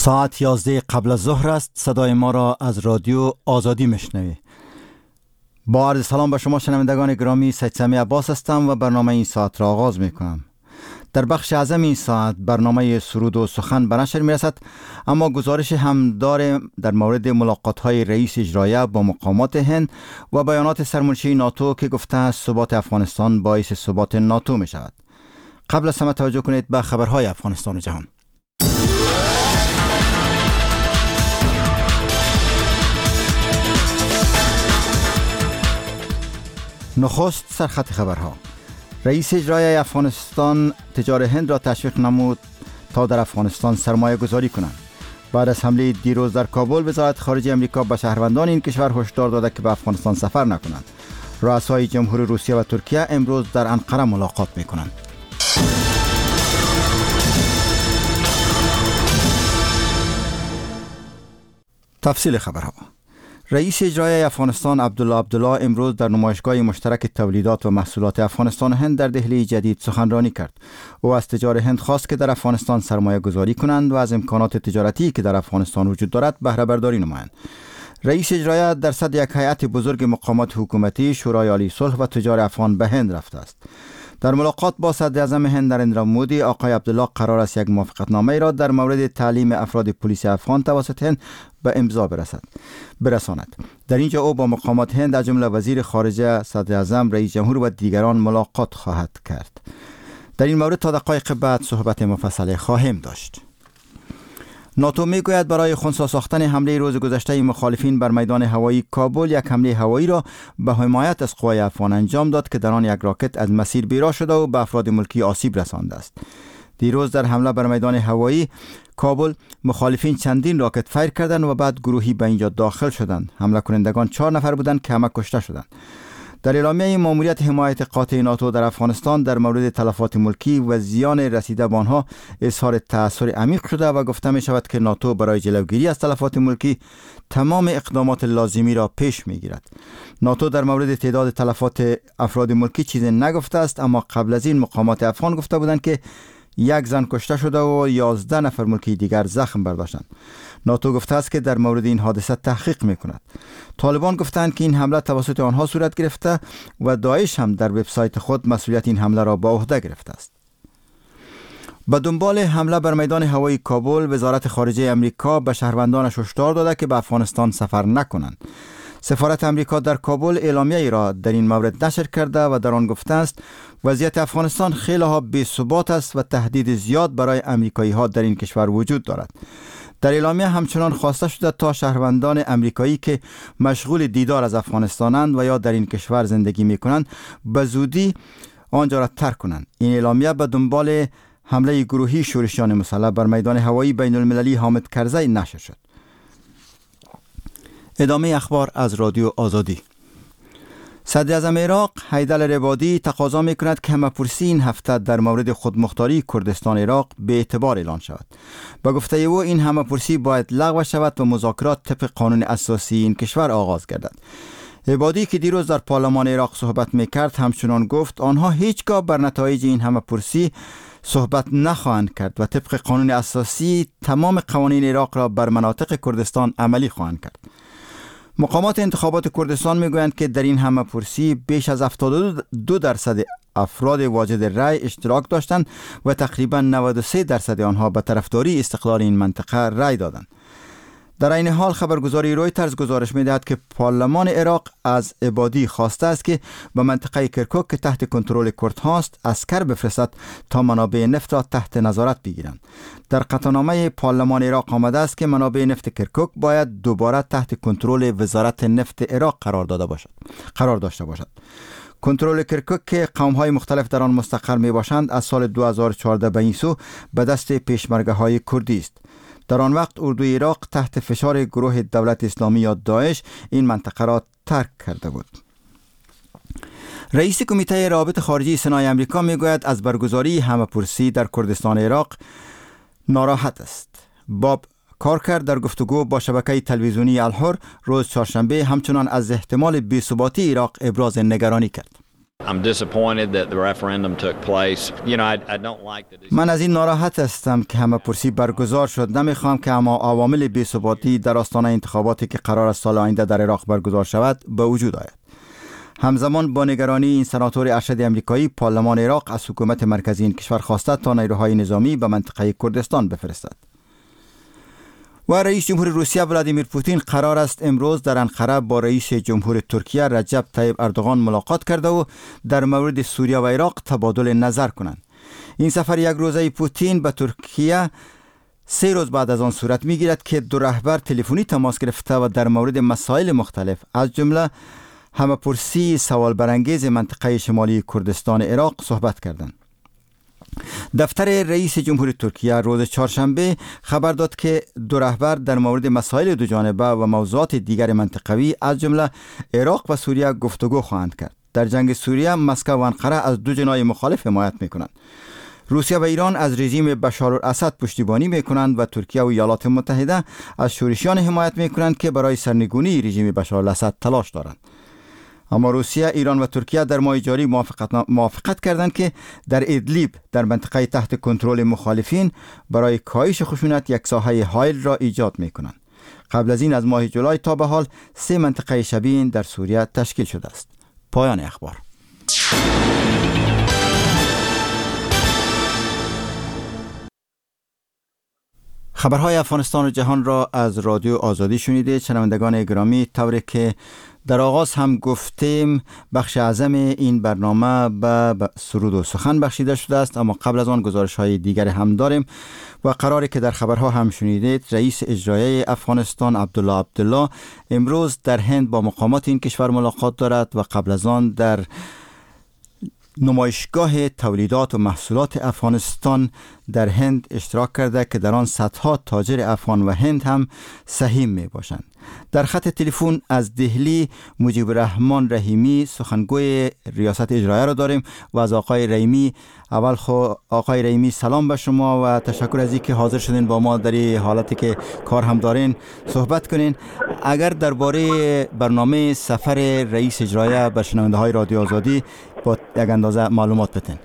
ساعت 11 قبل از ظهر است. صدای ما را از رادیو آزادی میشنوی. با عرض سلام به شما شنوندگان گرامی، سید سمی عباس هستم و برنامه این ساعت را آغاز میکنم. در بخش اعظم این ساعت برنامه سرود و سخن به نشر میرسد، اما گزارش هم داره در مورد ملاقات های رئیس اجرایه با مقامات هند و بیانات سرمنشی ناتو که گفته است ثبات افغانستان باعث ثبات ناتو می شود. قبل از همه توجه کنید به خبرهای افغانستان و جهان. نخست سرخط خبرها. رئیس اجرایی افغانستان تجار هند را تشویق نمود تا در افغانستان سرمایه گذاری کنند. بعد از حمله دیروز در کابل، وزارت خارجه امریکا به شهروندان این کشور هشدار داده که به افغانستان سفر نکنند. رؤسای جمهور روسیه و ترکیه امروز در انقره ملاقات میکنند. تفصیل خبرها. رئیس اجرایی افغانستان عبدالله امروز در نمایشگاه مشترک تولیدات و محصولات افغانستان و هند در دهلی جدید سخنرانی کرد. او از تجار هند خواست که در افغانستان سرمایه گذاری کنند و از امکانات تجارتی که در افغانستان وجود دارد بهره برداری نمایند. رئیس اجرایی در صدر یک هیئت بزرگ مقامات حکومتی، شورای عالی صلح و تجار افغان به هند رفته است. در ملاقات با صدر اعظم هند نریندرا مودی، آقای عبدالله قرار است یک موافقتنامه را در مورد تعلیم افراد پلیس افغان توسط هند به امضا برساند. در اینجا او با مقامات هند از جمله وزیر خارجه، صدر اعظم، رئیس جمهور و دیگران ملاقات خواهد کرد. در این مورد تا دقایق بعد صحبت مفصل خواهیم داشت. ناتو میگوید برای خنثی ساختن حمله روز گذشته مخالفین بر میدان هوایی کابل یک حمله هوایی را به حمایت از قوای افغان انجام داد که در آن یک راکت از مسیر بیراه شده و به افراد ملکی آسیب رسانده است. دیروز در حمله بر میدان هوایی کابل، مخالفین چندین راکت فیر کردند و بعد گروهی به اینجا داخل شدند. حمله کنندگان 4 نفر بودند که همه کشته شدند. در اعلامیه ماموریت حمایت قاطع ناتو در افغانستان در مورد تلفات ملکی و زیان رسیده به آنها اظهار تأثیر عمیق شده و گفته می شود که ناتو برای جلوگیری از تلفات ملکی تمام اقدامات لازمی را پیش می گیرد. ناتو در مورد تعداد تلفات افراد ملکی چیزی نگفته است، اما قبل از این مقامات افغان گفته بودند که 1 زن کشته شده و 11 نفر ملکی دیگر زخم برداشتند. ناتو گفته است که در مورد این حادثه تحقیق میکند. طالبان گفتند که این حمله توسط آنها صورت گرفته و داعش هم در وبسایت خود مسئولیت این حمله را به عهده گرفته است. به دنبال حمله بر میدان هوایی کابل، وزارت خارجه امریکا به شهروندانش هشدار داده که به افغانستان سفر نکنند. سفارت امریکا در کابل اعلامیه‌ای را در این مورد نشر کرده و در آن گفته است وضعیت افغانستان خیلی ها بی‌ثبات است و تهدید زیاد برای امریکایی ها در این کشور وجود دارد. در اعلامیه همچنان خواسته شده تا شهروندان امریکایی که مشغول دیدار از افغانستانند و یا در این کشور زندگی می کنند به زودی آنجا را ترک کنند. این اعلامیه به دنبال حمله گروهی شورشیان مسلح بر میدان هوایی بین المللی حامد کرزی نشر شد. ادامه اخبار از رادیو آزادی. صدر اعظم عراق حیدر العبادی تقاضا می‌کند که همه‌پرسی این هفته در مورد خودمختاری کردستان عراق به اعتبار اعلان شود. با گفته او این همه‌پرسی باید لغو شود و مذاکرات طبق قانون اساسی این کشور آغاز گردد. عبادی که دیروز در پارلمان عراق صحبت می‌کرد همچنان گفت آنها هیچگاه بر نتایج این همه‌پرسی صحبت نخواهند کرد و طبق قانون اساسی تمام قوانین عراق را بر مناطق کردستان عملی خواهند کرد. مقامات انتخابات کردستان میگویند که در این همه‌پرسی بیش از 72% افراد واجد رأی اشتراک داشتند و تقریباً 93% آنها به طرفداری استقلال این منطقه رأی دادند. در این حال خبرگزاری رویترز گزارش می‌دهد که پارلمان عراق از عبادی خواسته است که به منطقه کرکوک که تحت کنترل کردها است عسکر بفرستد تا منابع نفت را تحت نظارت بگیرند. در قطعنامه پارلمان عراق آمده است که منابع نفت کرکوک باید دوباره تحت کنترل وزارت نفت عراق قرار داشته باشد. کنترل کرکوک که قوم‌های مختلف در آن مستقر می‌باشند از سال 2014 به این سو به دست پیشمرگه‌های کردی است. در آن وقت اردوی عراق تحت فشار گروه دولت اسلامی یا داعش این منطقه را ترک کرده بود. رئیس کمیته روابط خارجی سنای امریکا میگوید از برگزاری همه‌پرسی در کردستان عراق ناراحت است. باب کارکر در گفتگو با شبکه تلویزیونی الحر روز چهارشنبه همچنان از احتمال بی‌ثباتی عراق ابراز نگرانی کرد. من از این ناراحت هستم که همه پرسی برگزار شد. نمیخوام که اما عوامل بی‌ثباتی در آستانه انتخاباتی که قرار است سال آینده در عراق برگزار شود به وجود آید. همزمان با نگرانی این سناتور ارشد امریکایی، پارلمان عراق از حکومت مرکزی این کشور خواسته تا نیروهای نظامی به منطقه کردستان بفرستد. و رئیس جمهور روسیه ولادیمیر پوتین قرار است امروز در انقره با رئیس جمهور ترکیه رجب طیب اردوغان ملاقات کرده و در مورد سوریه و عراق تبادل نظر کنند. این سفر یک روزه پوتین به ترکیه 3 روز بعد از آن صورت میگیرد که دو رهبر تلفنی تماس گرفته و در مورد مسائل مختلف از جمله همه‌پرسی سوال برانگیز منطقه شمالی کردستان عراق صحبت کردند. دفتر رئیس جمهور ترکیه روز چهارشنبه خبر داد که دو رهبر در مورد مسائل دو جانبه و موضوعات دیگر منطقوی از جمله عراق و سوریه گفتگو خواهند کرد. در جنگ سوریه مسکو و انقره از دو جناح مخالف حمایت می‌کنند. روسیه و ایران از رژیم بشار الاسد پشتیبانی می‌کنند و ترکیه و ایالات متحده از شورشیان حمایت می‌کنند که برای سرنگونی رژیم بشار الاسد تلاش دارند. اما روسیه، ایران و ترکیه در ماه جاری موافقت کردند که در ادلیب در منطقه تحت کنترل مخالفین برای کاهش خشونت یک ساحه حائل را ایجاد می‌کنند. قبل از این از ماه جولای تا به حال 3 منطقه شبیه در سوریه تشکیل شده است. پایان اخبار. خبرهای افغانستان و جهان را از رادیو آزادی شنیده. شنوندگان گرامی، طوری که در آغاز هم گفتیم بخش اعظم این برنامه به سرود و سخن بخشیده شده است، اما قبل از آن گزارش های دیگر هم داریم و قراره که در خبرها هم شنیدید رئیس اجرایی افغانستان عبدالله امروز در هند با مقامات این کشور ملاقات دارد و قبل از آن در نمایشگاه تولیدات و محصولات افغانستان در هند اشتراک کرده که در آن صدها تاجر افغان و هند هم سهیم می باشند. در خط تلفن از دهلی مجیب الرحمن رحیمی سخنگوی ریاست اجرایه را داریم و از آقای رحیمی اول آقای رحیمی سلام به شما و تشکر از اینکه حاضر شدین با ما در این حالتی که کار هم دارین صحبت کنین. اگر درباره برنامه سفر رئیس اجرایه به شنونده های رادیو آزادی با یک اندازه معلومات بدین.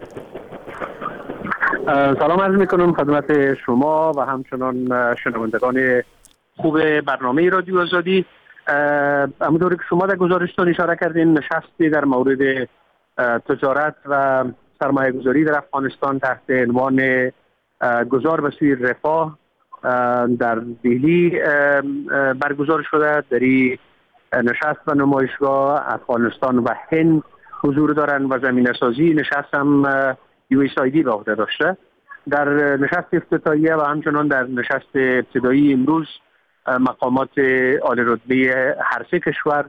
سلام عرض میکنم خدمت شما و همچنان شنوندگان خوب برنامه رادیو آزادی. همونطوری که شما در گزارشتون اشاره کردین، نشستی در مورد تجارت و سرمایه گذاری در افغانستان تحت عنوان گذار به سوی رفاه در دهلی برگزار شده. در این نشست و نمایشگاه افغانستان و هند حضور دارند و زمینه سازی نشست هم USAID به عهده داشته. در نشست افتتاحیه و همچنان در نشست ابتدایی امروز مقامات عالی رتبه هر سه کشور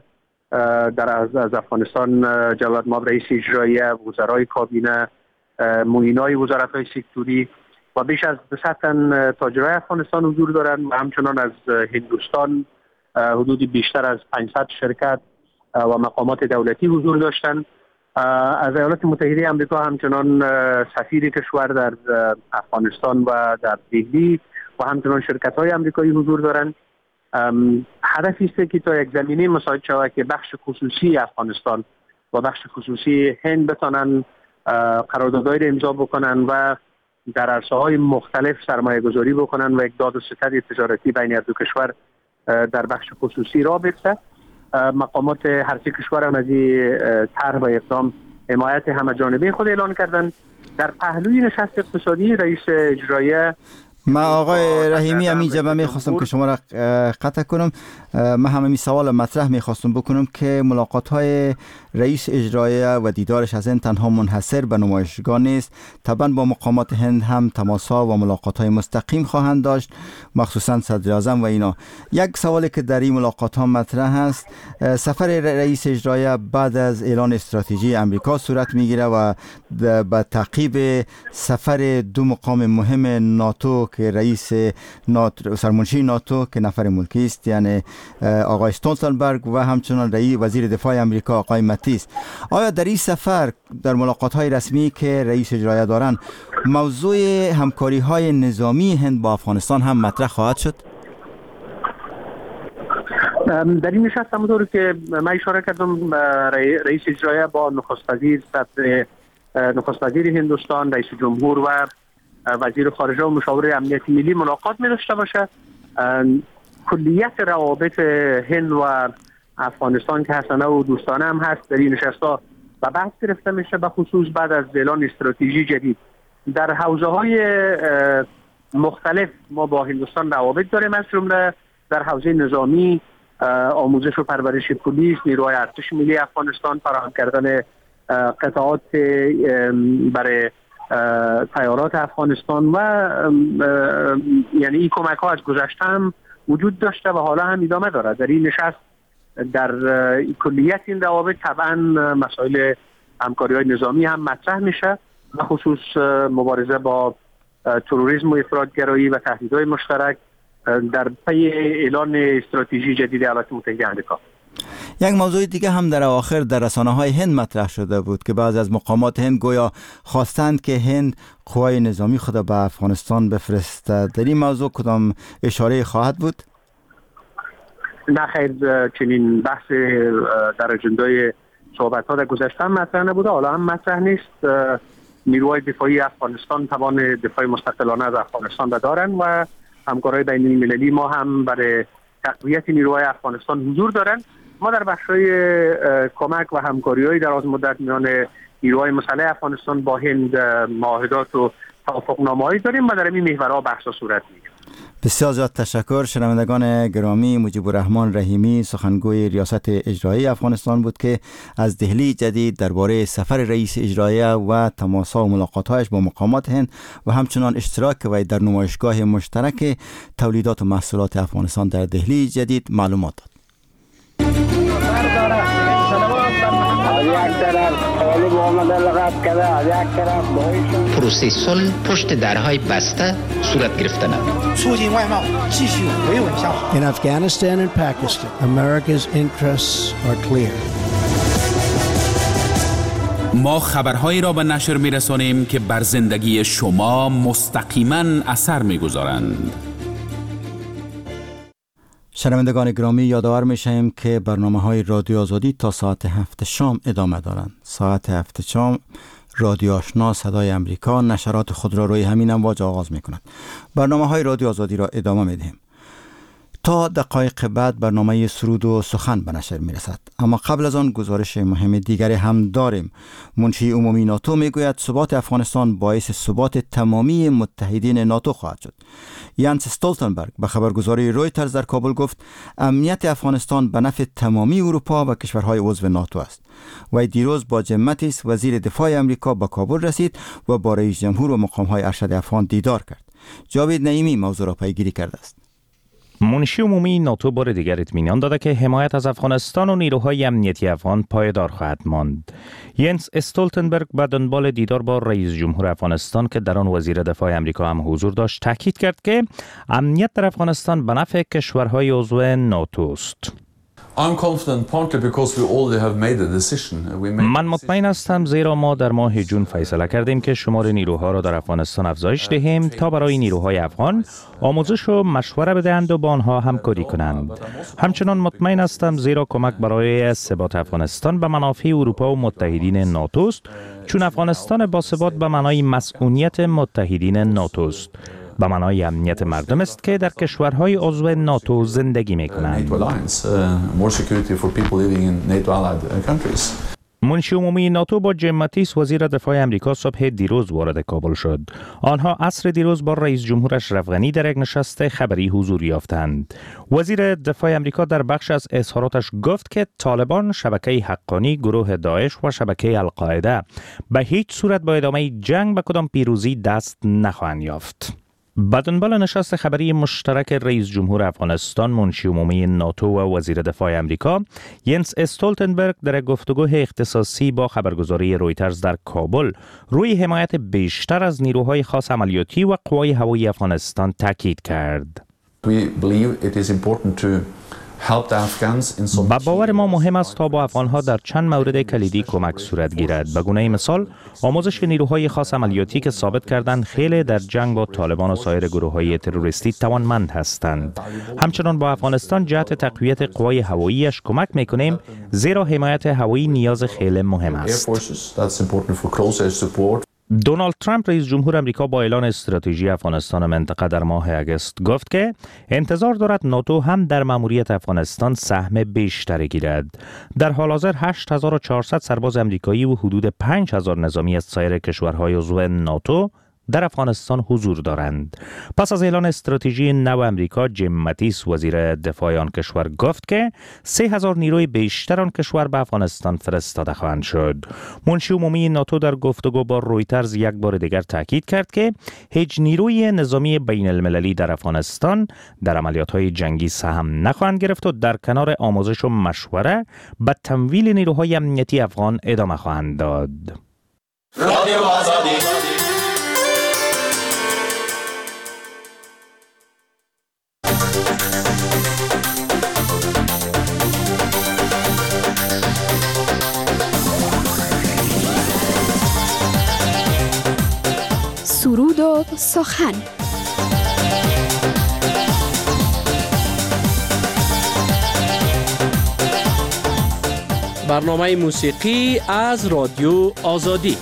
از افغانستان جلال مآب رئیس اجرایی، وزرای کابینه، معینای وزارت‌های سکتوری و بیش از 200 تن تاجرای افغانستان حضور دارند و همچنان از هندوستان حدود بیشتر از 500 شرکت و مقامات دولتی حضور داشتند. از ایالات متحده آمریکا همچنان سفیر کشور در افغانستان و در دهلی و همچنان شرکت‌های آمریکایی حضور دارند. هدفی است که تا یک زمینه مساعد شود که بخش خصوصی افغانستان و بخش خصوصی هند بتانن قراردادهای را امضا بکنن و در عرصه‌های مختلف سرمایه گذاری بکنن و یک داد و ستد تجارتی بین دو کشور در بخش خصوصی را بیفته. مقامات هر سه کشور هم از این طرح و اقدام حمایت همه جانبه خود اعلان کردند. در پهلوی نشست اقتصادی رئیس اجرایی ما آقای رحیمی همینجا من میخواستم که شما را قطع کنم. من همین سوال مطرح میخواستم بکنم که ملاقات های رئیس اجرایی و دیدارش از این تنها منحصر به نمایشگاه نیست، طبعا با مقامات هند هم تماس ها و ملاقات های مستقیم خواهند داشت، مخصوصا صدر اعظم و اینا. یک سوالی که در این ملاقات ها مطرح است، سفر رئیس اجرایی بعد از اعلان استراتژی امریکا صورت میگیره و به تعقیب سفر دو مقام مهم ناتو که رئیس ناتو سرمنشی ناتو که نفر ملکی است، یعنی آقای استولتنبرگ و همچنان رئیس وزیر دفاع امریکا آقای ماتیس. آیا در این سفر در ملاقات های رسمی که رئیس اجرایی دارند موضوع همکاری های نظامی هند با افغانستان هم مطرح خواهد شد؟ در این نشست همونطور که من اشاره کردم رئیس اجرایی با نخست وزیر هندوستان، رئیس جمهور و وزیر خارجه و مشاور امنیت ملی ملاقات می داشته باشه. کلیت روابط هند و افغانستان که حسنه و دوستانه هم هست در این نشست‌ها و بحث گرفته میشه، به خصوص بعد از اعلان استراتژی جدید در حوزه‌های مختلف. ما با هندوستان روابط داریم، از جمله در حوزه نظامی، آموزش و پرورش پلیس، نیروهای ارتش ملی افغانستان، فراهم کردن قطعات برای تیارات افغانستان و یعنی این کمک ها از گذشته هم وجود داشته و حالا هم ادامه داره. در این نشست در کلیت این روابط طبعا مسائل همکاری های نظامی هم مطرح میشه، به خصوص مبارزه با تروریسم و افراطگرایی و تهدیدهای مشترک در پی اعلان استراتژی جدید ایالات متحده آمریکا. یک موضوع دیگه هم در اواخر در رسانه‌های هند مطرح شده بود که بعضی از مقامات هند گویا خواستند که هند قوای نظامی خود به افغانستان بفرسته. در این موضوع کدام اشاره خواهد بود؟ نه خیر، چنین بحث در اجندای صحبت‌ها در گذشته هم مطرح نبوده، حالا هم مطرح نیست. نیروهای دفاعی افغانستان توان دفاع مستقلانه از افغانستان دارن و همکارای بین المللی ما هم برای تقویت نیروهای افغانستان حضور دارن. ما در بخش‌های کمک و همکاری‌های دراز مدت میان نیروهای مسلح افغانستان با هند معاهدات و توافقنامه‌هایی داریم و در این محورها بحث‌ها صورت می‌گیرد. بسیار زیاد تشکر. شنوندگان گرامی، مجیب الرحمن رحیمی سخنگوی ریاست اجرایی افغانستان بود که از دهلی جدید درباره سفر رئیس اجرایی و تماس‌ها و ملاقات‌هایش با مقامات هند و همچنان اشتراک وی در نمایشگاه مشترک تولیدات و محصولات افغانستان در دهلی جدید معلومات داد. پروسه صلح پشت درهای بسته صورت گرفته نمید. In Afghanistan and Pakistan, America's interests are clear. ما خبرهایی را به نشر می‌رسانیم که بر زندگی شما مستقیما اثر می‌گذارند. شنوندگان گرامی، یادآور میشیم که برنامه‌های رادیو آزادی تا ساعت 7 شام ادامه دارند. ساعت 7 شام رادیو آشنا صدای امریکا نشرات خود را روی همین امواج آغاز می‌کند. برنامه‌های رادیو آزادی را ادامه می‌دهیم. تا دقایق بعد برنامه سرود و سخن به نشر می‌رسد. اما قبل از آن گزارش مهم دیگری هم داریم. منشی عمومی ناتو میگوید ثبات افغانستان باعث ثبات تمامی متحدین ناتو خواهد شد. یانس استولتنبرگ به خبرگزاری رویترز در کابل گفت امنیت افغانستان به نفع تمامی اروپا و کشورهای عضو ناتو است. وی دیروز با جیم ماتیس وزیر دفاع امریکا به کابل رسید و با رئیس جمهور و مقام‌های ارشد افغان دیدار کرد. جاوید نعیمی موضوع را پیگیری کرده است. منشی عمومی ناتو بار دیگر اطمینان داده که حمایت از افغانستان و نیروهای امنیتی افغان پایدار خواهد ماند. ینس استولتنبرگ به دنبال دیدار با رئیس جمهور افغانستان که در آن وزیر دفاع امریکا هم حضور داشت تاکید کرد که امنیت در افغانستان به نفع کشورهای عضو ناتو است. من مطمئن هستم زیرا ما در ماه جون فیصله کردیم که شمار نیروها را در افغانستان افزایش دهیم تا برای نیروهای افغان آموزش و مشوره بدهند و با آنها همکاری کنند. همچنان مطمئن هستم زیرا کمک برای ثبات افغانستان به منافع اروپا و متحدین ناتو است، چون افغانستان با ثبات به معنای مسئولیت متحدین ناتو است. به معنای امنیت مردم است که در کشورهای عضو ناتو زندگی می‌کنند. منشی عمومی ناتو با جیم ماتیس وزیر دفاع امریکا صبح دیروز وارد کابل شد. آنها عصر دیروز با رئیس جمهور اشرف غنی در یک نشست خبری حضور یافتند. وزیر دفاع امریکا در بخش از اظهاراتش گفت که طالبان، شبکه حقانی، گروه داعش و شبکه القاعده به هیچ صورت با ادامه جنگ به کدام پیروزی دست نخواهند یافت. به دنبال نشست خبری مشترک رئیس جمهور افغانستان، منشی عمومی ناتو و وزیر دفاع امریکا، ینس استولتنبرگ در گفتگو اختصاصی با خبرگزاری رویترز در کابل روی حمایت بیشتر از نیروهای خاص عملیاتی و قوای هوایی افغانستان تاکید کرد. با باور ما مهم است تا با افغانها در چند مورد کلیدی کمک صورت گیرد. به گونه مثال آموزش نیروهای خاص عملیاتی که ثابت کردند خیلی در جنگ با طالبان و سایر گروه‌های تروریستی توانمند هستند. همچنان با افغانستان جهت تقویت قوای هواییش کمک میکنیم، زیرا حمایت هوایی نیاز خیلی مهم است. دونالد ترامپ رئیس جمهور امریکا با اعلان استراتژی افغانستان منطقه در ماه اگست گفت که انتظار دارد ناتو هم در مأموریت افغانستان سهم بیشتری گیرد. در حال حاضر 8400 سرباز امریکایی و حدود 5000 نظامی از سایر کشورهای عضو ناتو در افغانستان حضور دارند. پس از اعلان استراتژی نو امریکا، جیم ماتیس وزیر دفاع آن کشور گفت که 3000 نیروی بیشتر آن کشور به افغانستان فرستاده خواهند شد. منشی عمومی ناتو در گفتگو با رویترز یک بار دیگر تاکید کرد که هیچ نیروی نظامی بین المللی در افغانستان در عملیات‌های جنگی سهم نخواهند گرفت و در کنار آموزش و مشوره به تمویل نیروهای امنیتی افغان ادامه خواهند داد. رادیو آزادی سرود و سخن. برنامه موسیقی از رادیو آزادی.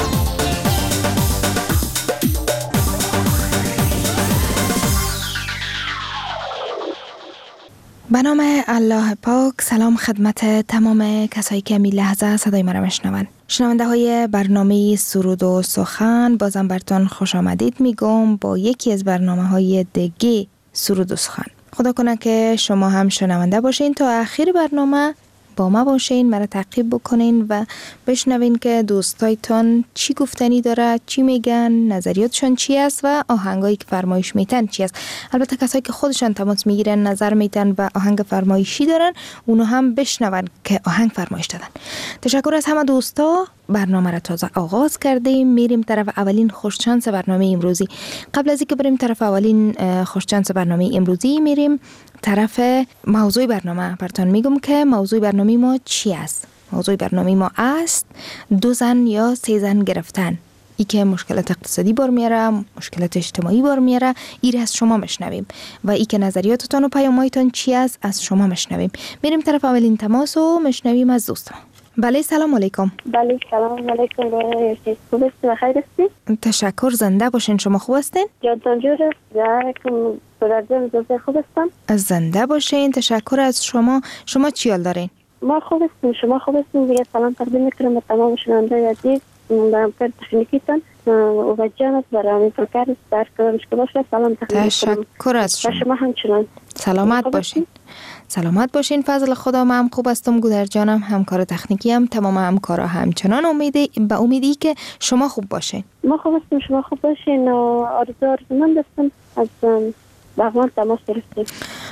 به نام الله پاک. سلام خدمت تمام کسایی که می لحظه صدای مرا میشنوند. شنونده های برنامه سرود و سخن، بازم براتون خوش آمدید میگم با یکی از برنامه های دیگه سرود و سخن. خدا کنه که شما هم شنونده باشین تا آخر برنامه با ما باشین، مرا تعقیب بکنین و بشنوین که دوستایتان چی گفتنی داره، چی میگن، نظریاتشون چی است و آهنگایی که فرمایش میتن چی است. البته کسایی که خودشان تماس میگیرن، نظر میتن و آهنگ فرمایشی دارن، اونو هم بشنون که آهنگ فرمایش دادن. تشکر از همه دوستا. برنامه را تازه آغاز کردیم، میریم طرف اولین خوششانس برنامه امروزی. قبل از اینکه بریم طرف اولین خوششانس برنامه امروزی، میریم طرف موضوع برنامه. براتون میگم که موضوع برنامه ما چی است. موضوع برنامه ما است 2 زن یا 3 زن گرفتن. ای که مشکلات اقتصادی بار میاره، مشکلات اجتماعی بار میاره، ای از شما مشنویم و ای که نظریاتتان و پیامایتان چی است از شما مشنویم. میریم طرف اولین تماس و مشنویم از دوستان. بله سلام علیکم. بله سلام علیکم. خوب هستی و خیر هستی؟ تشکر. زنده باشین. شما خوب هستین؟ جانتان جور است. برادرم زنده خوب هستم. زنده باشین. تشکر از شما. شما چی حال دارین؟ ما خوب هستیم. شما خوب هستین؟ دیگه سلام تقدیم میکنم به تمام شنونده عزیز و همکار تکنیکیتان و جانت برای فکر در کارش که باشه. سلام تقدیم میکنم. تشکر از شما. شما همچنان سلامت باشین. سلامت باشین. فضل خدا من هم خوب هستم. گودر جانم همکار تکنیکی هم، تمام همکارا همچنان. امیدی که شما خوب باشین. ما خوب هستیم. شما خوب باشین. آرزومند هستم از بغمان تماس گرفتیم.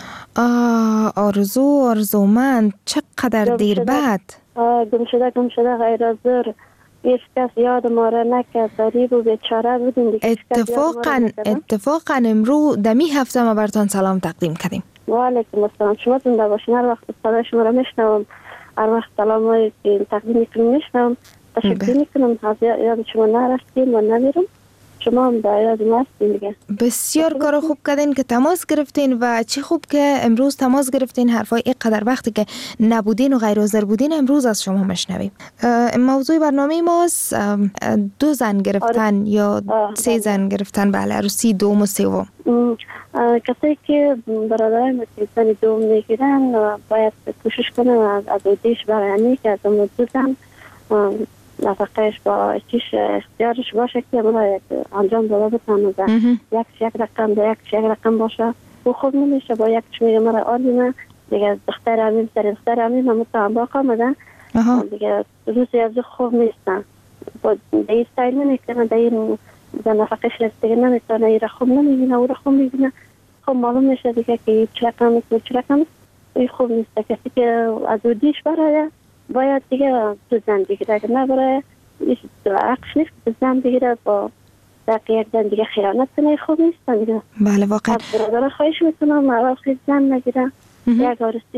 آرزومند. چقدر دیر بعد. گم شده غیر حاضر. هیچ کس یاد ما را نکرد. غریب و بیچاره بودیم. اتفاقا امروز دمی هفته ما براتون سلام تقدیم کردیم. و علیکم السلام. شما زنده باشین. هر وقت صدای شما را میشنوم، هر وقت سلامایی که تقدیم میکنم میشنوم. تشکر میکنم. از یاد شما نرفتیم و نمیرم. شما هم در یاد ما هستین دیگه. بسیار کار خوب کردین که تماس گرفتین و چه خوب که امروز تماس گرفتین. حرفای اینقدر وقتی که نبودین و غیر حاضر بودین امروز از شما مشنویم. موضوع برنامه ماست 2 زن گرفتن یا 3 زن گرفتن. بله، عروسی دوم و سوم. کسی که برادرای مسیحیان دوم میگیرن باید کوشش کنن از اودیش برای که از اون 2 زن نفقهش با چیش اختیارش باشه که برای انجام داده بتانه. یک رقم با یک رقم باشه و خوب نمیشه. با یکش میگه مرا آلیمه دیگه دختر امیم سر دختر امیم هم باقا آمدن دیگه روزی از خوب نیستن. با این ستایل نمیکنه. در این نفقهش دیگه نمیتونه. این را خوب نمیبینه، او را خوب میبینه. خوب معلوم میشه دیگه که چه رقم است. این خوب نیست. کسی که از اودیش برای باید دیگه 2 زن بگیره. اگر نبره عقش نیست 2 زن بگیره. با یک زن دیگه خیانت کنه. خوب نیست دیگه. بله واقعا. برادر خواهش میکنم اول خیلی زن نگیره. یک عروسی بس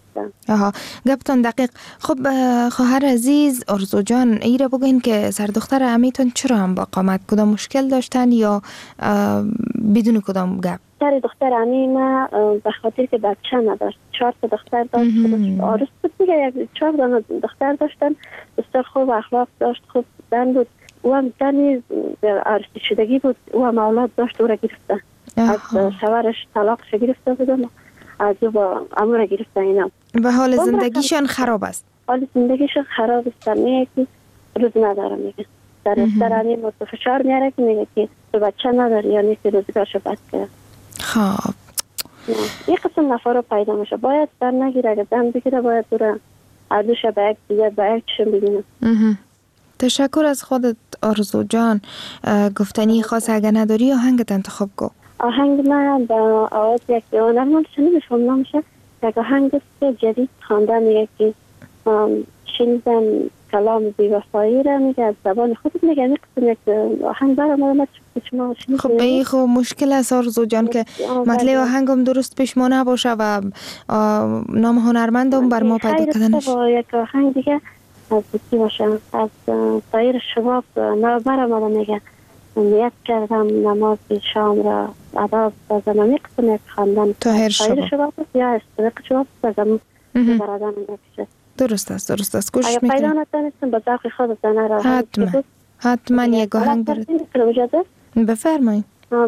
گرفتن. آها، گپتون دقیق. خب خواهر عزیز آرزو جان، ایره بگین که سر دختر امیتون چرا هم با قامت کدام مشکل داشتن یا بدون کدام گپ؟ سر دختر امی ما به خاطر که بچه نداشت، 4 تا دختر داشت، آرز بود دیگه، 4 تا دختر داشتن، بسیار خوب اخلاق داشت، خوب زن بود، او هم زنی عروسی شدگی بود، او هم اولاد داشت، او را گرفتن از شوهرش طلاقش گرفته بودن، از او با امو را گرفتن. اینا به حال زندگیشان خراب است. حال زندگیشان خراب است، میگه که روز نداره، میگه در امی فشار میاره که میگه که تو بچه نداری یا نیستی روزگارشو بد کرد. خب یه قسم نفر رو پیدا میشه، باید در نگیره، اگه دم بگیره باید دوره عدوش به یک دیگه به یک چشم ببینه. تشکر از خودت آرزو جان. گفتنی خاص اگه نداری آهنگت انتخاب کو. آهنگ من با آواز یک هنرمند شنیدشم نمیشه، یک آهنگ است جدید خوانده، میگه که شنیدم کلام بی‌وفایی را، میگه از زبان خودت، میگه این قسم یک آهنگ برام اومد که شما شنیدید. خب این خب مشکل است آرزو جان که مطلب آهنگم درست پیش ما نباشه و نام هنرمندم بر ما پیدا کردنش. یک آهنگ دیگه از بکی باشه، از طاهر شباب برام میگه نیت کردم نماز شام را ادا بزنم، یک قسم یک خواندن طاهر شباب یا استرق شباب بزنم برادرم میکشه. درست است گوش میکنم. اگه پیدا نتونستم با ذوق خود زنه را حتما یک آهنگ برد. بفرمایید.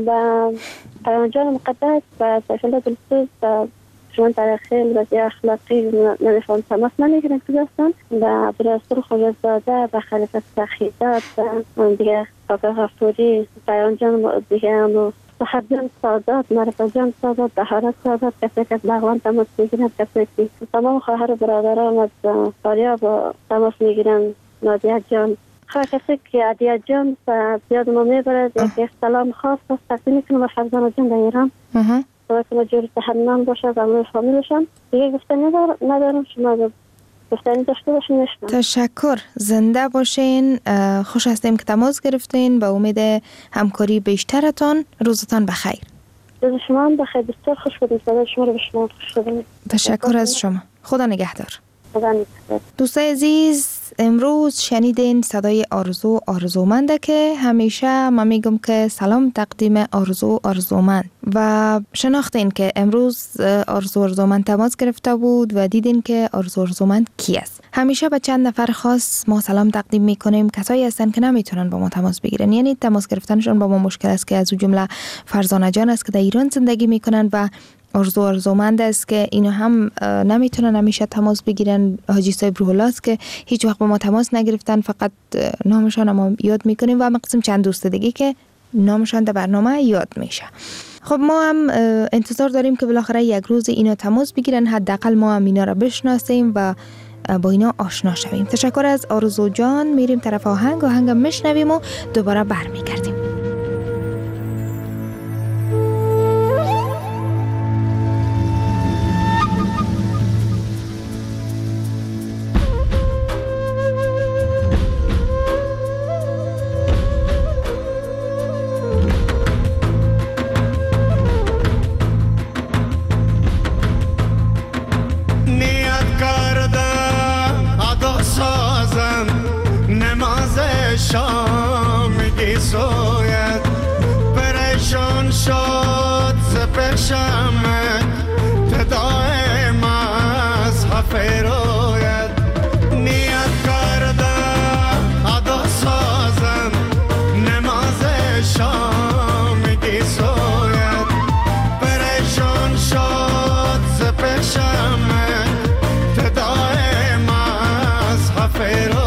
با پیامجان مقدس و سیفالله دلسوز و شما تاریخی وضعی اخلاقی نمیفهم تماس نمیگیرن که داستان و عبدالرسول خوجزاده و خلیفه سخیداد و دیگه کاکا غفوری پیامجان دیگه و صحب جان سادات، معرفت جان سادات، بهارت سادات، کسی که از بغوان تماس میگیرن، کسی که تمام خواهر و برادران از فاریاب تماس میگیرن، نادیه جان، کسی که عدیه جان زیاد ما میبرد، یک سلام خاص است تقدیم میکنم و فرزان جان در ایران باید جور تحنان باشه و امروی فامیلشان. دیگه گفتنی ندارم، شما گفتنی داشته باشین نشنم. تشکر، زنده باشین. خوش هستیم که تماس گرفتین، با امید همکاری بیشترتان. روزتان بخیر. روز شما هم بخیر، بسیار خوش بودیم، صدای شما رو به شما خوش شدیم. تشکر از شما، خدا نگهدار. خدا نگهدار. دوستای عزیز، امروز شنیدین صدای آرزومنده که همیشه من میگم که سلام تقدیم آرزومند و شناختین که امروز آرزومند تماس گرفته بود و دیدین که آرزومند کی است. همیشه به چند نفر خاص ما سلام تقدیم میکنیم، کسایی هستن که نمیتونن با ما تماس بگیرن، یعنی تماس گرفتنشون با ما مشکل است، که از اون جمله فرزانه جان است که در ایران زندگی میکنن و آرزومند است که اینا هم نمیتونن همیشه تماس بگیرن. حاجی صاحب روح الله است که هیچ وقت با ما تماس نگرفتن، فقط نامشان ما یاد میکنیم و مقسم چند دوست دیگه که نامشان در برنامه یاد میشه. خب ما هم انتظار داریم که بالاخره یک روز اینا تماس بگیرن، حداقل ما هم اینا را بشناسیم و با اینا آشنا شویم. تشکر از آرزو جان. میریم طرف آهنگ میشنویم و دوباره برمیگردیم. شامگی سوید پریشان شد سپشمت تدای مذهب روید نیت کرده ادا سازم نماز شامگی سوید پریشان شد سپشمت تدای مذهب روید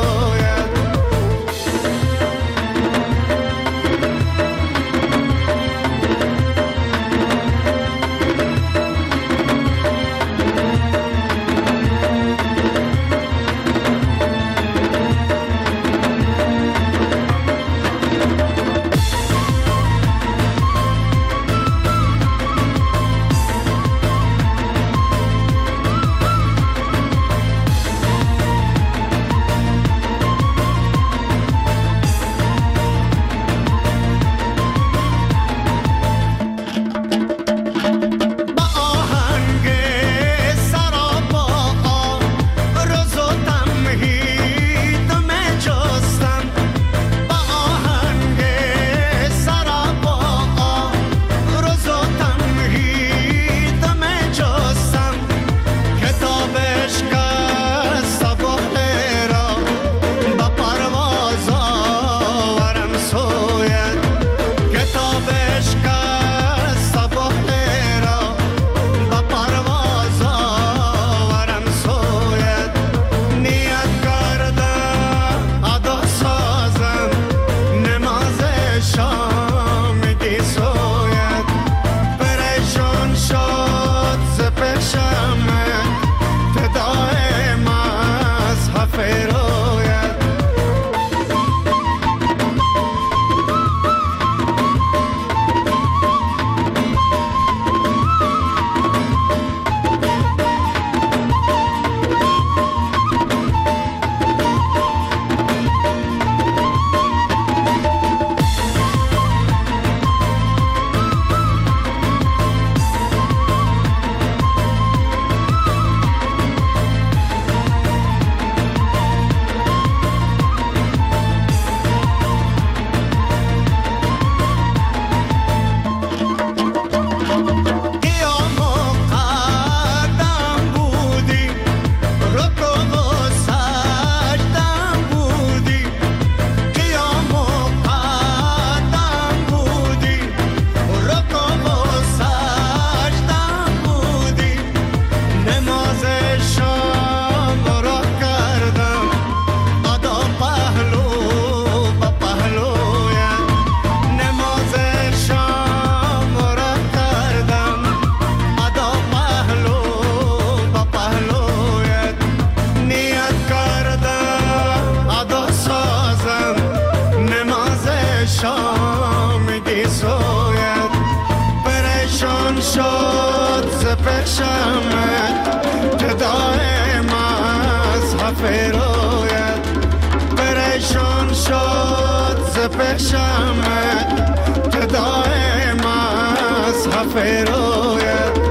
بشمت که دائم از حفه رویت پریشان شد ز پشمت که دائم از حفه رویت.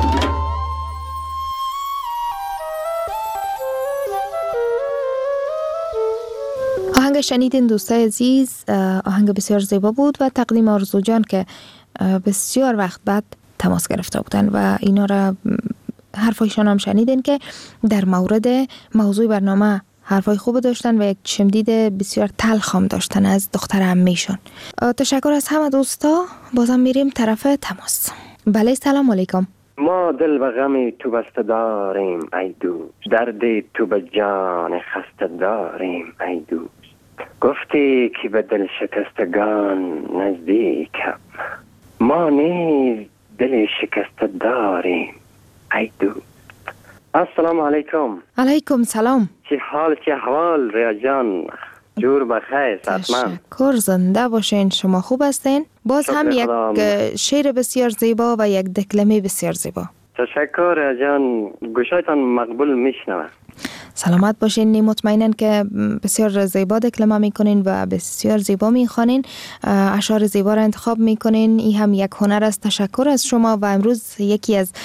آهنگ شنیدین دوستای عزیز، آهنگ بسیار زیبا بود و تقدیم آرزو جان که بسیار وقت بعد تماس گرفته بودن و اینا را حرفایشان هم شنیدین که در مورد موضوع برنامه حرفای خوب داشتن و یک شمدید بسیار تلخ هم داشتن از دختر عمیشون. تشکر از همه دوستا. بازم میریم طرف تماس. بله سلام علیکم. ما دل و غم تو بسته داریم ای دوست، درد تو به جان خسته داریم ای دوست. گفتی که به دل شکستگان نزدیکم، ما نیز دل شکسته داریم ای دوست. السلام علیکم. علیکم سلام. چه حال چه احوال ریا جان؟ جور بخیر حتما. تشکر، زنده باشین. شما خوب هستین؟ باز هم یک شعر بسیار زیبا و یک دکلمه بسیار زیبا. تشکر ریا جان، گوشایتان مقبول میشنوه. سلامت باشین. مطمئنن که بسیار زیبا دکلمه میکنین و بسیار زیبا میخوانین، اشعار زیبا را انتخاب میکنین. این هم یک هنر است. تشکر از شما. و امروز یکی از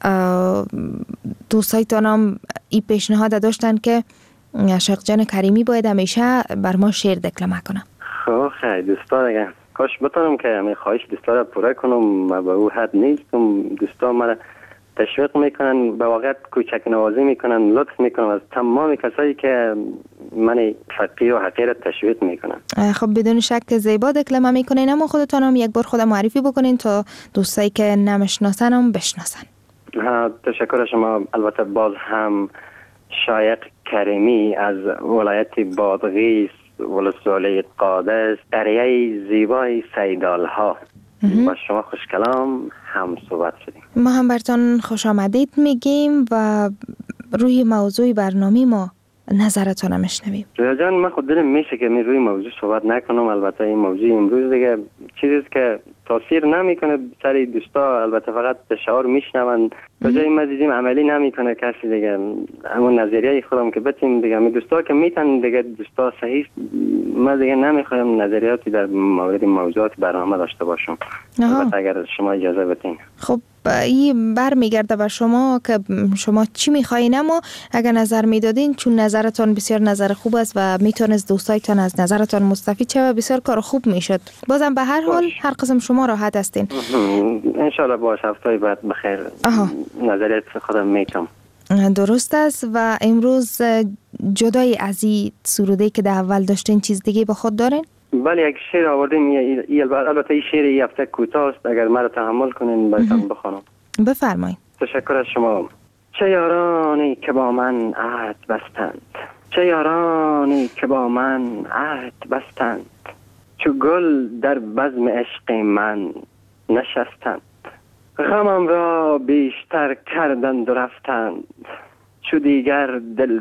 دوستایتان هم این پیشنهاد داشتن که عاشق جان کریمی باید همیشه بر ما شعر دکلمه کنه. خب خیلی دوستا دیگه کاش بتونم که همین خواهش دوستا را پوره کنم و به او حد نیستم. دوستا مرا تشویق میکنن، به واقع کوچک نوازی میکنن، لطف میکنن از تمام کسایی که من فقیر و حقیر تشویق میکنن. خب بدون شک زیبا دکلمه میکنین، اما خودتان هم یک بار خود معرفی بکنین تا دوستایی که نمیشناسن هم بشناسن. تشکر شما. البته باز هم شایق کریمی از ولایت بادغیس، ولسوالی قادس، قریه زیبای سیدالها. با شما خوش کلام هم صحبت شدیم. ما هم برتان خوش آمدید میگیم و روی موضوع برنامه ما نظرتان میشنویم. رویا جان، من خود دلم میشه که روی موضوع صحبت نکنم. البته این موضوع امروز دیگه چیزی که تاثیر نمیکنه سر دوستا، البته فقط تشعر میشنون. به جای ما دیدیم عملی نمیکنه کسی دیگه. همون نظریه خودم که بتیم دیگه می دوستا که میتن دیگه دوستا صحیح، من دیگه نمیخوام نظریاتی در مورد موضوعات برنامه داشته باشم. البته اگر شما اجازه بدین. خب این برمیگرده به شما که شما چی میخواین، اما اگر نظر میدادین چون نظرتان بسیار نظر خوب است و میتونست دوستایتان از نظرتان مستفید شوه، بسیار کار خوب میشد. بازم به هر حال هر قسم شما راحت هستین. انشالله باش هفته‌ای بعد بخیر. نظریات خودم میتونم. درست است. و امروز جدای از این سروده که در اول داشتین چیز دیگه به خود دارین؟ بله یک شعر آوردیم. البته این شعر یه هفته کوتاه است، اگر مرا تحمل کنین براتون بخوانم. بفرمایید. تشکر از شما. چه یارانی که با من عهد بستند، چه یارانی که با من عهد بستند، چو گل در بزم عشق من نشستند، غمم را بیشتر کردند و رفتند، چو دیگر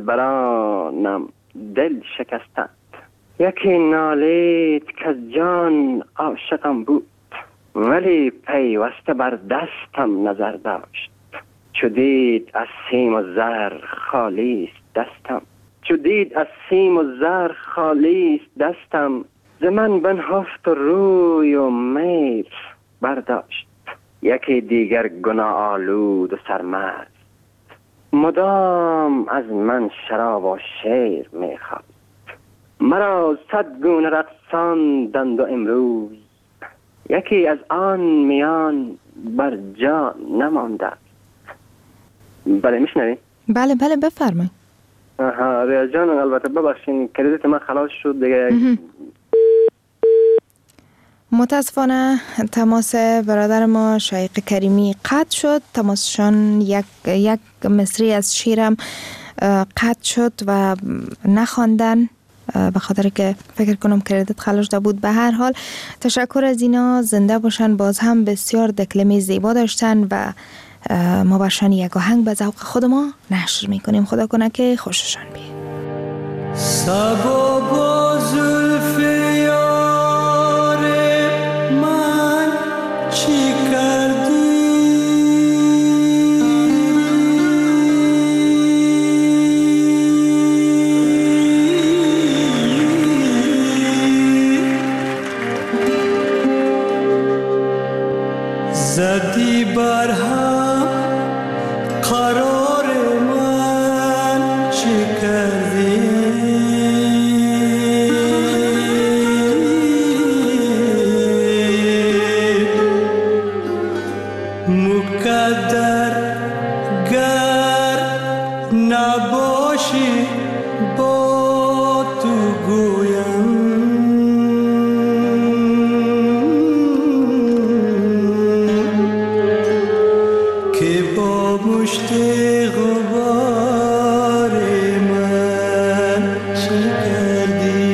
دلبرانم دل شکستند. یکی نالید که از جان عاشقم بود، ولی پیوسته بر دستم نظر داشت، چو دید از سیم و زر خالی است دستم، چو دید از سیم و زر خالی است دستم، ز من بنهفت و روی و میل برداشت. یکی دیگر گناه آلود و سرمست، مدام از من شراب و شیر میخواد، مرا 100 گونه رقصاندند و امروز یکی از آن میان بر جان نمانده. بله میشنوی؟ بله بفرمایید. ریا جان البته ببخشین کردیت من خلاص شد دیگه. متاسفانه تماس برادر ما شایق کریمی قطع شد. تماسشان یک مصری از شیرم قطع شد و نخواندن به خاطر که فکر کنم کردیت خلاص شده بود. به هر حال تشکر از اینا، زنده باشن. باز هم بسیار دکلمه زیبا داشتن و ما برشان یک آهنگ به ذوق خود ما نشر میکنیم. خدا کنه که خوششان بیاد. سبا زلف یار من چی کردی؟ نباشی با تو گویم که با مشت غبار من چه کردی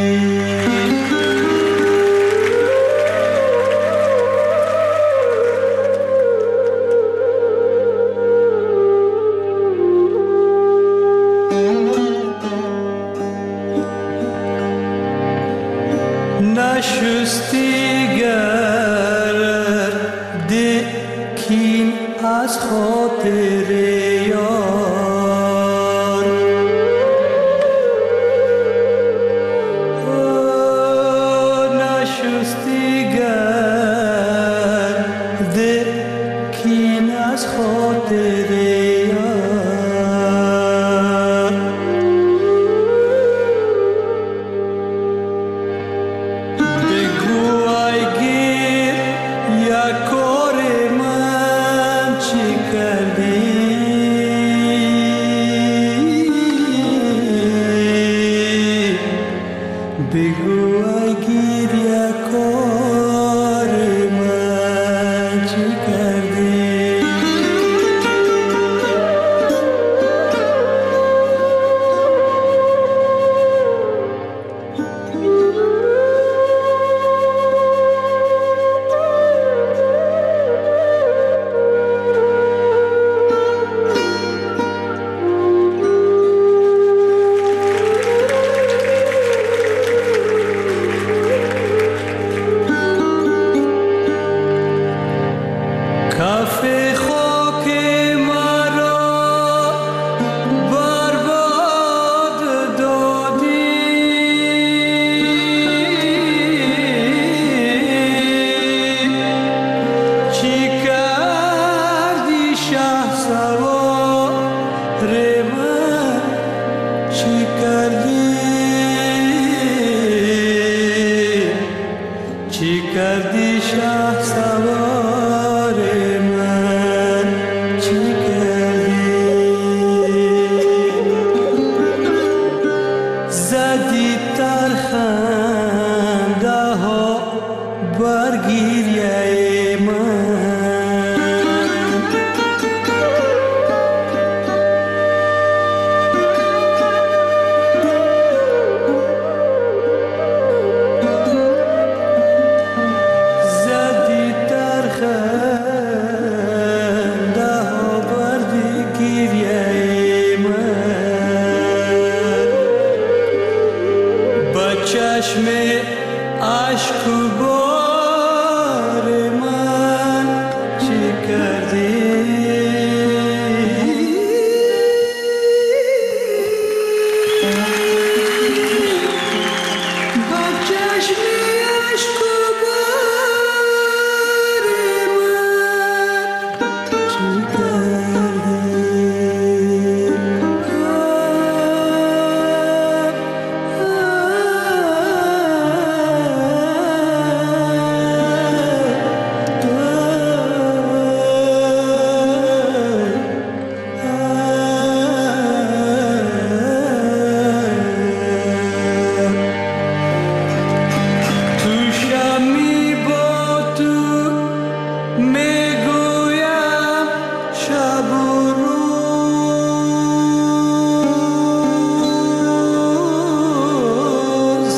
نشستی گرد کین از خاطر یار نشستی گرد کین از خاطر یار بگو ای گیر یک کار من چی کردی بگو ای گیر یک کار من چی کردی کف خاک مرا برباد دادی چی کردی شهسوار من چی کردی چی کردی شهسوار من چی کردی زدی ترخنده ها بر گریه من زدی ترخنده ها بر گریه من با چشم عشق و بار من چی کردی با چشم عشق و بار من چی تو شمی با تو میگویم شب و روز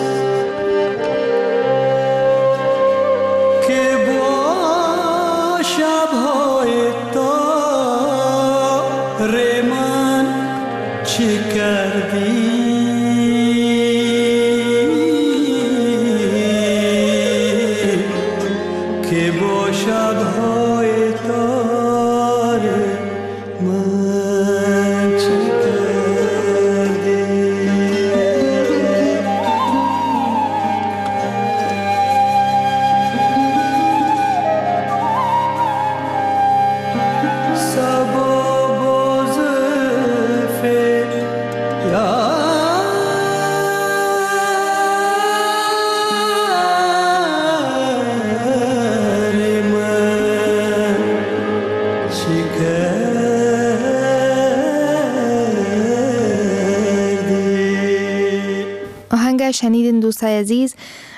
که با شبهای تار من چی کردی که با شبهای تار من چی کردی سبا باز یار من چی کردی شنیدین دوستای عزیز،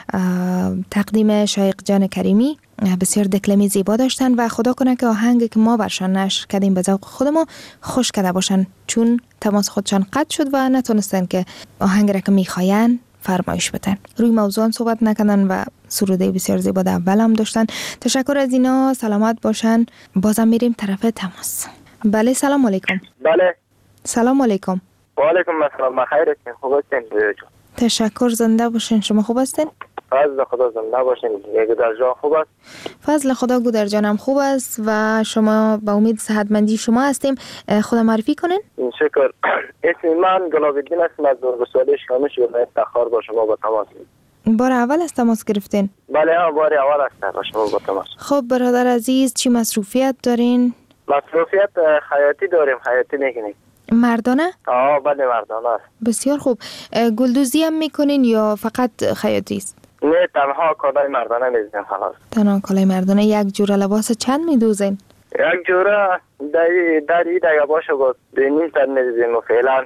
تقدیم شایق جان کریمی، بسیار دکلمی زیبا داشتن و خدا کنه که آهنگ که ما برشان نشر کردیم به ذوق خود ما خوش کرده باشن، چون تماس خودشان قطع شد و نتونستن که آهنگ را که میخواین فرمایش بدن. روی موضوع صحبت نکردن و سروده بسیار زیبا در اول هم داشتن. تشکر از اینا، سلامت باشن. بازم میریم طرف تماس. بله سلام علیکم. بله سلام علیکم. و علیکم السلام. خیرتین؟ خوب هستین؟ تشکر، زنده باشین. شما خوب هستین؟ فضل خدا زنده باشین. گودر جان خوب است؟ فضل خدا گودر جانم خوب است و شما به امید صحتمندی شما هستیم. خدا معرفی کنین. شکر. اسم من گلاب‌الدین است، از دورگسالی شامش ولایت تخار با شما با تماس. بار اول از تماس گرفتین؟ بله بار اول است با شما با تماس. خب برادر عزیز، چی مصروفیت دارین؟ مصروفیت حیاتی داریم، حیاتی میکنیم. مردانه؟ بله مردانه است. بسیار خوب. گلدوزی هم میکنین یا فقط خیاطی است؟ نه، تنها کالای مردانه میزنیم خلاص. تنها کالای مردانه. یک جوره لباس چند میدوزین؟ یک جوره در دیگه باشه با 2.5 تن میدوزیم و فعلا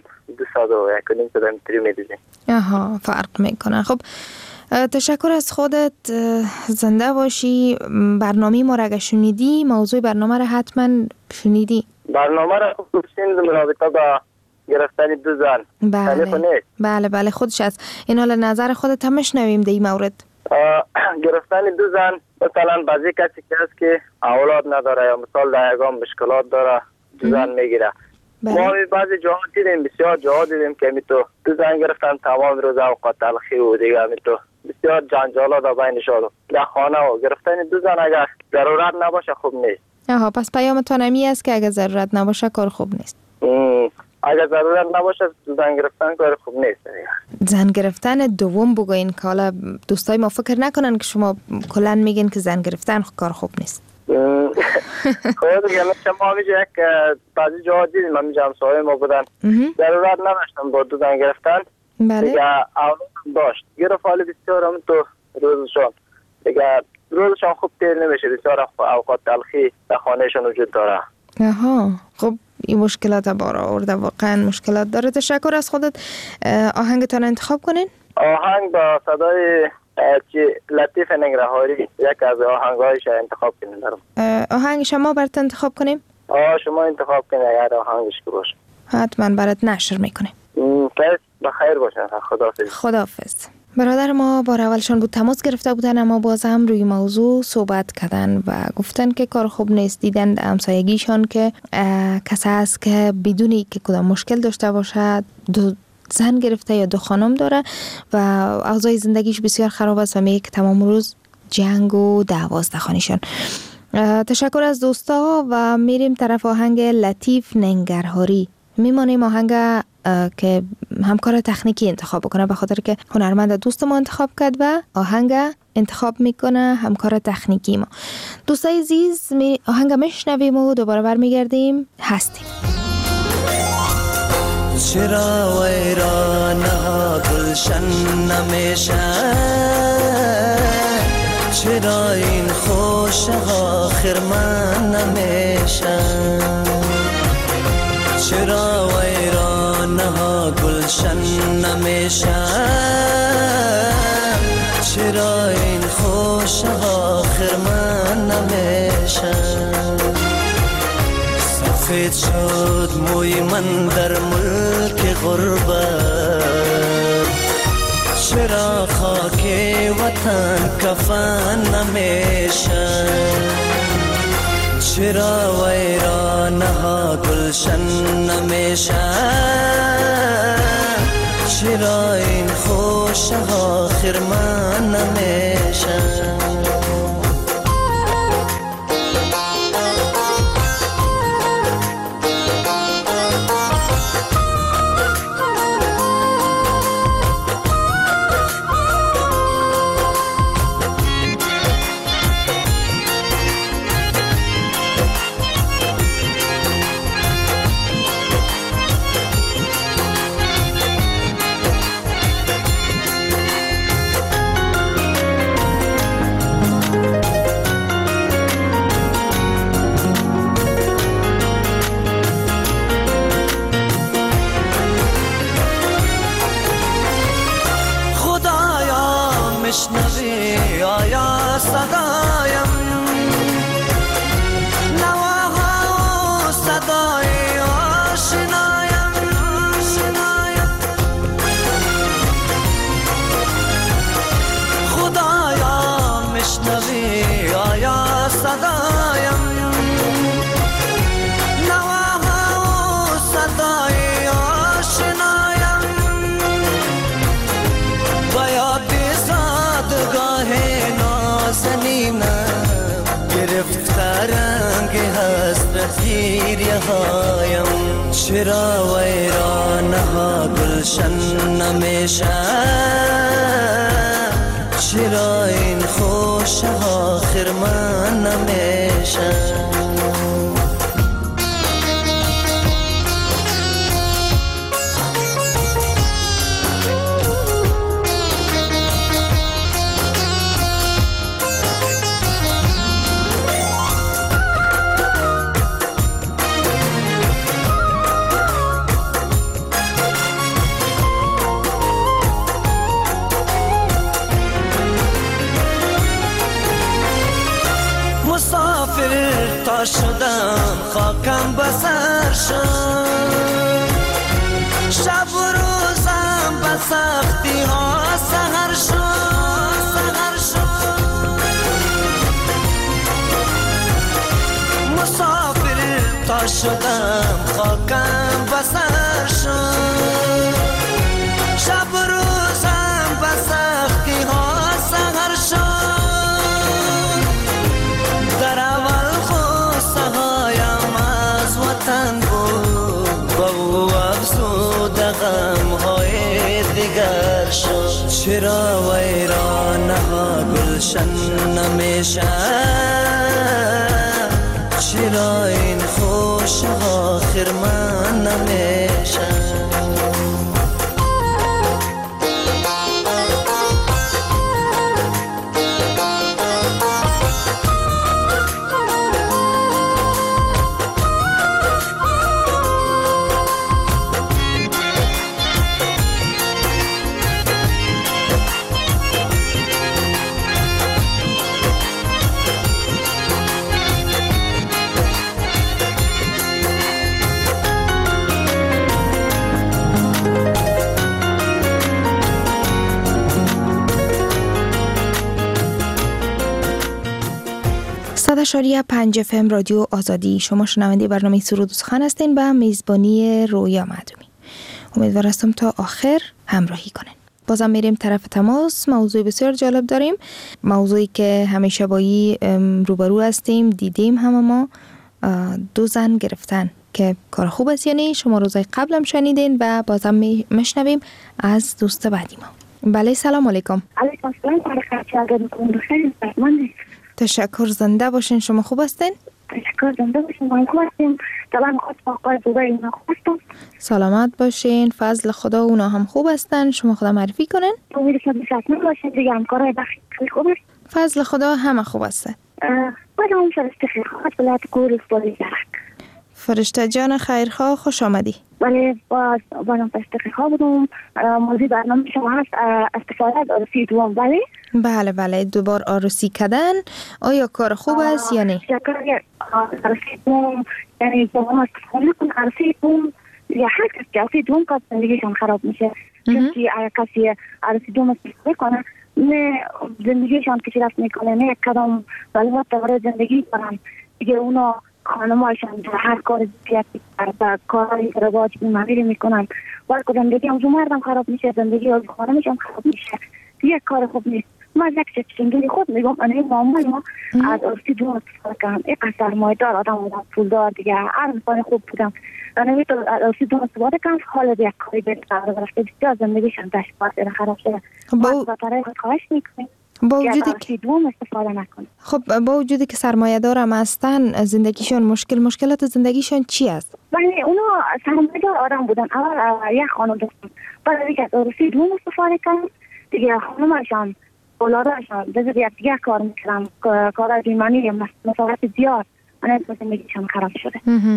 201.5 متری میدوزیم. آها، فرق میکنه. خب تشکر از خودت، زنده باشی. برنامه ما را اگه شنیدی، موضوع برنامه را حتما شنیدی. برنامه را خوب شنیدم رابطه با گرفتن 2 زن. بله خودش است. این حال نظر خودت هم شنویم در این مورد. گرفتن 2 زن، مثلا بعضی کسی که هست که اولاد نداره یا مثال در یگان مشکلات داره 2 زن میگیره. ما بعضی جاها دیدیم، بسیار جاها دیدیم که میتو 2 زن گرفتن، تمام روز اوقات تلخی و دیگه میتو بسیار جنجالات در بینشان در خانه و گرفتن 2 زن اگر ضرورت نباشه خوب نیست. پس پیامتان همی است که اگر ضرورت نباشه کار خوب نیست. اگر ضرورت نباشه زن گرفتن کار خوب نیست. زن گرفتن دوم بگوین که حالا دوستای ما فکر نکنن که شما کلا میگین که زن گرفتن کار خوب نیست. خود دیگه ما میگه یک بعضی جاها دیدیم، من میگم همسایه ما بودن ضرورت نداشتن با 2 زن گرفتن. دیگه اولاد داشت گرفت، حالی بسیار هم تو روزشان دیگه روزشان خوب تیر نمیشه، بسیار اوقات تلخی در خانهشان وجود داره. خب این مشکلات بارا آورده، واقعا مشکلات داره. تشکر از خودت. آهنگتان انتخاب کنین. آهنگ با صدای لطیف ننگرهاری، یک از آهنگایش انتخاب کنین. آهنگ شما برات انتخاب کنیم؟ شما انتخاب کنین اگر آهنگش که باشه. حتما برات نشر میکنیم. بخیر باشن. خداحافظ. برادر ما بار اولشان بود تماس گرفته بودن، اما باز هم روی موضوع صحبت کردن و گفتن که کار خوب نیست. دیدن همسایگیشان که کسی هست که بدونی که کدام مشکل داشته باشه 2 زن گرفته یا 2 خانم داره و اوضاع زندگیش بسیار خراب است و میگه که تمام روز جنگ و دعواست خانیشان. تشکر از دوستا و میریم طرف آهنگ لطیف ننگرهاری. میمانیم آهنگ که همکار تکنیکی انتخاب بکنه، به خاطر که هنرمند دوست ما انتخاب کرد و آهنگ انتخاب میکنه همکار تکنیکی ما. دوستای عزیز، آهنگ میشنویم و دوباره برمیگردیم. هستیم. چرا ویرانها گلشن نمیشه، چرا این خوشه ها خرمن نمیشه، چرا ویرانها گلشن نمیشه، چرا این خوشه ها خرمن نمیشه. سفید شد موی من در ملک غربت، چرا خاک وطن کفن نمیشه، چرا ویرانها گلشن نمیشه، چرا این خوشه ها خرمن نمیشه. آشنایم خدایا میشنوی آیا صدایم نواها و صدای آشنایم باید زادگاه نازنینم گرفته رنگ حسرت گیریه هایم چرا ویرانه ها گلشن نمیشه چرا این خوش ها خرمن نمیشه شدم خاکم بسر شد شب و روزم به سختی ها سهر شد مسافر تا شدم خاکم بسر شد شب و روزم به سختی ها سهر شد در اول وطن بود با او افزود غم های دیگر شد چرا ویرانه ها گلشن نمیشه چرا این خوش ها خرمن نمیشه شاریه 5 FM رادیو آزادی. شما شنونده برنامه سرود و سخن هستین به میزبانی رویا معدومی. امیدوار هستم تا آخر همراهی کنین. بازم میریم طرف تماس. موضوع بسیار جالب داریم، موضوعی که همیشه بایی روبرو هستیم، دیدیم همه ما. 2 زن گرفتن که کار خوب است یا نه؟ شما روزای قبلم شنیدین و بازم میشنویم از دوست بعدی ما. بله سلام علیکم. علیکم السلام. تشکر، زنده باشین. شما خوب هستین؟ تشکر، زنده باشین. ما خوب هستیم. طبعا خود آقای زوبای اینا خوب هستن. سلامت باشین. فضل خدا اونا هم خوب هستن. شما خدا معرفی کنین. امید صحت باشین. دیگه همکارای بخیر خوب است. فضل خدا همه خوب هستن. بعد اون فرشته خیرخواه ولایت کور استولی جرک. فرشته جان خیرخواه، خوش آمدی. بله، با فرشته خیرخواه بودم. موضوع برنامه شما هست استفاده از عروسی دوم. بله بله دوبار عروسی کردن آیا کار خوب است یا نه؟ عروسی دوم یعنی دوم استفاده کن. عروسی دوم یا هر کس که عروسی دوم کار زندگیشان خراب میشه. کسی عروسی دوم استفاده کنه نه زندگیشان کسی رفت میکنه، نه کدام بلوات دوباره زندگی کنن دیگه. اونا خانمایشان در هر کار زیادی در کارهای رواج بیماری میکنن ولی که زندگی هم مردم خراب میشه، زندگی از خانمشان خراب میشه. یک کار خوب نیست. ما یک زندگی خود میگم انا معمولی ما از عروسی دوم استفاده کردم. یک سرمایه‌دار آدم بودم، پولدار دیگه، هر انسان خوب بودم. انا از عروسی دوم استفاده کردم. حالا یک کاری بهتر رفته بسیار زندگیشان دشوار خراب شده. با طرف خواهش میکنیم با وجودی که دوم استفاده نکنه. خب با وجودی که سرمایه دارم هستن، زندگیشون مشکلات زندگیشون چی است؟ ولی اونا سرمایه دار آدم بودن. اول یک خانم داشتن، بعد دیگه از عروسی دوم استفاده کردن دیگه. خانمشان اولادشان دیگه کار میکردن، کار بیمانی مسافت زیاد. انا زندگیشان خراب شده.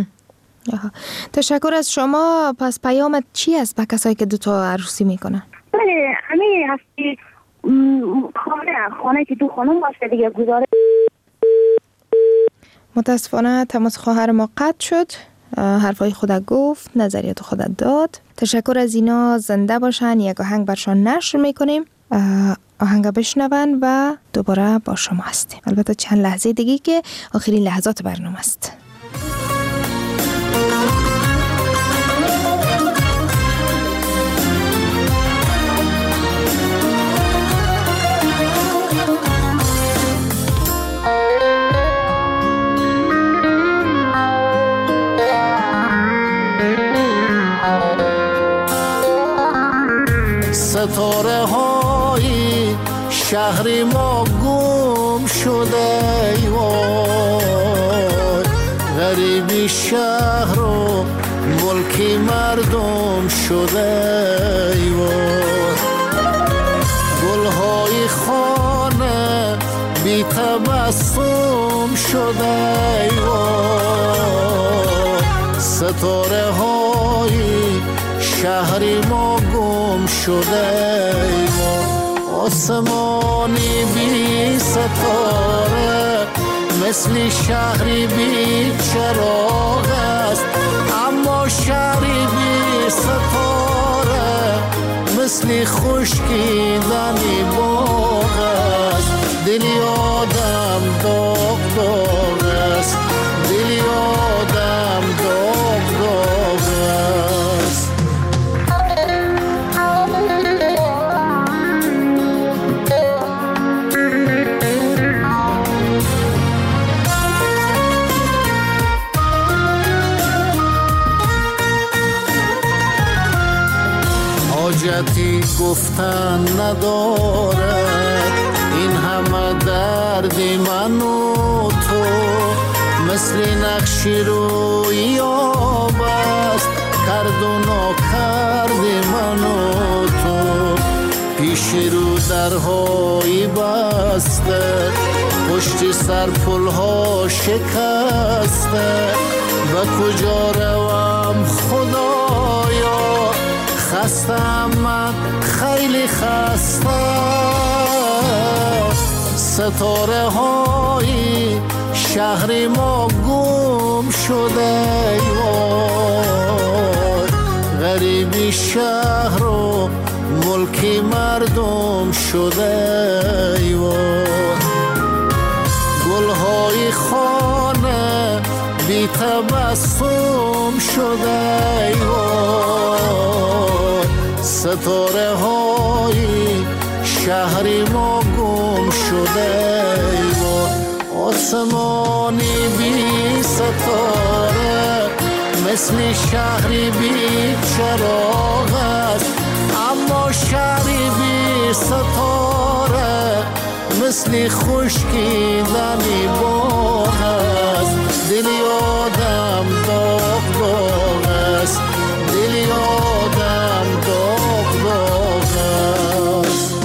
تشکر از شما. پس پیامت چی است به کسایی که 2 عروسی میکنن؟ بله همین هستی خانه که 2 خانم باشه دیگه گزاره. متاسفانه تماس خواهر ما قطع شد. حرفای خودت گفت، نظریات خودت داد. تشکر از اینا. زنده باشن. یک آهنگ برشان نشر میکنیم، آهنگ بشنون و دوباره با شما هستیم. البته چند لحظه دیگه که آخرین لحظات برنامه است. ستاره های شهر ما گم شده ای وای، غریبی شهر و ملک مردم شده ای وای، گلهای خانه بی تبسم شده ای وای، ستاره های شهر ما گم شده ای ما، آسمانی بی ستاره مثل شهری بی چراغ است، اما شهری بی ستاره مثل خشکیدنی باغ است، دلی آدم داغ داغ است، دلی آدم داغ داغ است. حاجتی گفتن ندارد این همه درد من و تو، مثل نقشی روی آب است کرد و ناکرد من و تو، پیش رو درهای بسته پشت سر پلها شکسته، به کجا روم خدایا خستم من خیلی خسته، ستاره های شهر ما گم شده ای وای، غریبی شهر و ملک مردم شده ای وای، گلهای خانه بی تبسم شده ای وای، ستاره های شهر ما گم شده ای وای، آسمانی بی ستاره مثل شهری بی چراغ است، اما شهری بی ستاره مثل خشکیدنی باغ است، دلی آدم داغ داغ است، دلی آدم داغ داغ است.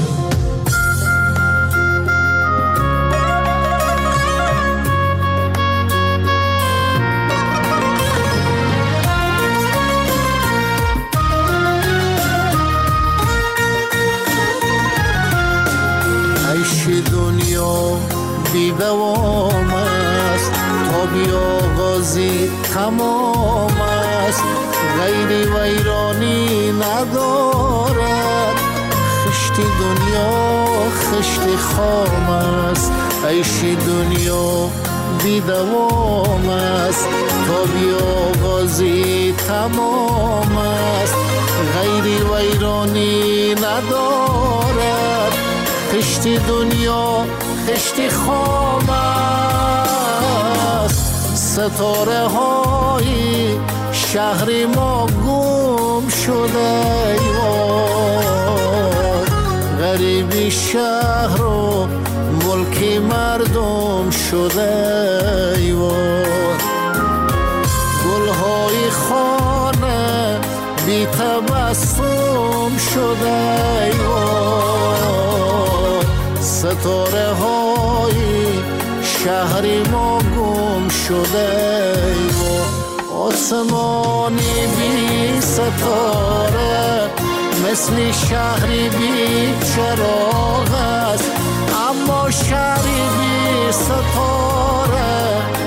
عیش دنیا بی دوام است تا بی آغازی تمام است، غیری ویرانی ندارد، خشت دنیا خشت خام است، عیش دنیا بی دوام است تا بی آغازی تمام است، غیری ویرانی ندارد، خشت دنیا خشت خام است، ستاره های شهر ما گم شده ای وای، غریبی شهر و ملک مردم شده ای وای، گلهای خانه بی تبسم شده ای وای، ستاره های شهر ما گم شده ای وای، آسمانی بی ستاره مثل شهری بی چراغ است، اما شهری بی ستاره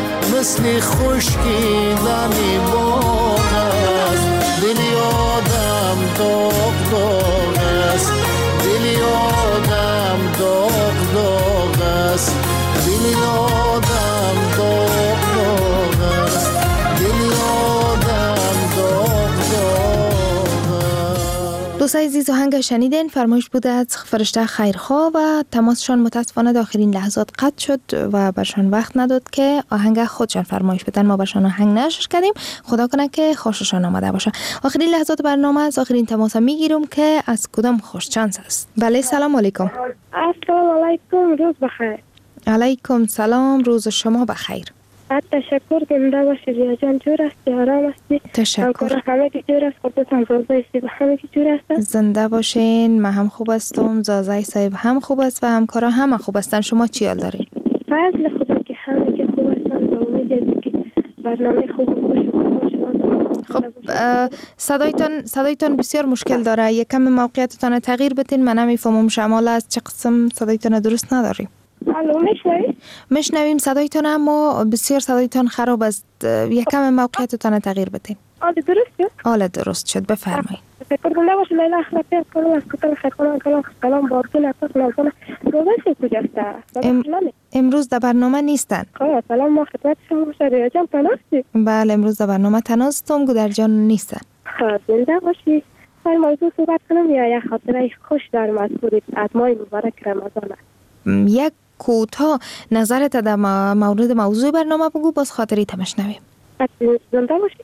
مثل خشکیدن باغ است. دل آدم داغ داغ است، دل آدم داغ داغ است، دل آدم داغ داغ است، دل آدم داغ داغ است. دوستای عزیز آهنگ شنیدین فرمایش بوده از فرشته خیرخواه و تماسشان متاسفانه در آخرین لحظات قطع شد و برشان وقت نداد که آهنگ خودشان فرمایش بدن. ما برشان آهنگ نشر کردیم، خدا کنه که خوششان آمده باشه. آخرین لحظات برنامه از آخرین تماس میگیرم که از کدام خوش چانس است. بله سلام علیکم. السلام علیکم، روز بخیر. علیکم سلام، روز شما بخیر. تشکر، زنده باشی ریا جان. جور هستی؟ آرام هستی؟ تشکر. همه که جور است؟ خودتان زازای صاحب همه که جور هستن؟ زنده باشین، من هم خوب هستم، زازای صاحب هم خوب است و همکارا هم خوب هستن. شما چی حال دارین؟ فضل خدا که همه که خوب هستن و امید که برنامه خوب و خوش. خب صدایتان بسیار مشکل داره، یکم موقعیتتان تغییر بدین. من نمیفهمم شمال از چه قسم صدایتان درست نداریم. الو میشنوید؟ میشنویم صدایتان، اما بسیار صدایتان خراب است. یکم موقعیتتان تغییر بدین. آله درست شد؟ آله درست شد، بفرمایید. تشکر باشه. لیلا اخلاقی کنم از کتاب خیرخانه کلام بارکن اطلاق نازانه روزش کجاست؟ امروز در برنامه نیستن. خب سلام، ما خدمت شما باشه. ریا جان تناستی؟ بله امروز در برنامه تناستم، گودر جان نیستن. خب زنده باشی. سر موضوع صحبت کنم یا یک خاطره خوش دارم از ماه مبارک رمضان؟ یک کوتاه نظرت در مورد موضوع برنامه بگو، باز خاطری تمشنویم. زنده باشی.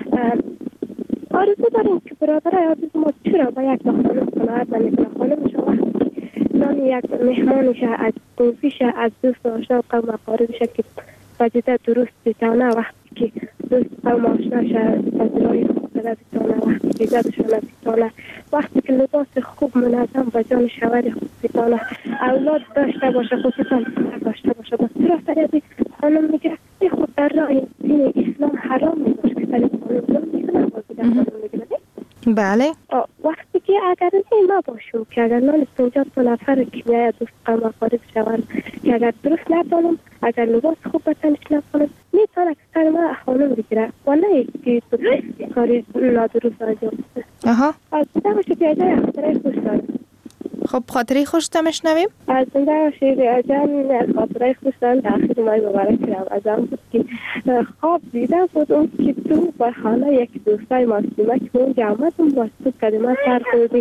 آرزو داریم که برادر عزیز ما چرا با یک خانم صلاحت نمیکنه. خانم شما نام یک مهمانش از دوستیش از دوست آشنا و قوم اقاربش که وجده درست بیتانه وقتی که دوست قوم آشناش پذیرایی خاطره بیتانه، وقتی که زدشانه بیتانه، وقتی که لباس خوب منظم و جان شوهر خوب بیتانه، اولاد داشته باشه، خصوصا داشته باشه. بس چرا فریادی خانم میگه ای خود در راه دین اسلام حرام میباشه که سلیب خانم میکنه بازی در خانم میگه. بله. وقتی که اگر ما باشم که اگر من 50 نفر که میاد دوست قوم اقارب شوند که اگر درست ندانم، اگر لباس خوب بتنش نکنم، میتونه که سر ما خانم بگیره و نه که کاری نادرست انجام بده. از زنده باشی که اجای خاطره خوش دارم. خب خاطره خوش تمشنویم؟ از زنده باشی ریا جان. از خاطره خوش دارم تأخیر ماه مبارک رمضان بود که خواب دیده بود اون که تو با خانه یک دوستای مسلمه که اونجا آمدم با تو کلمه سر خوردی.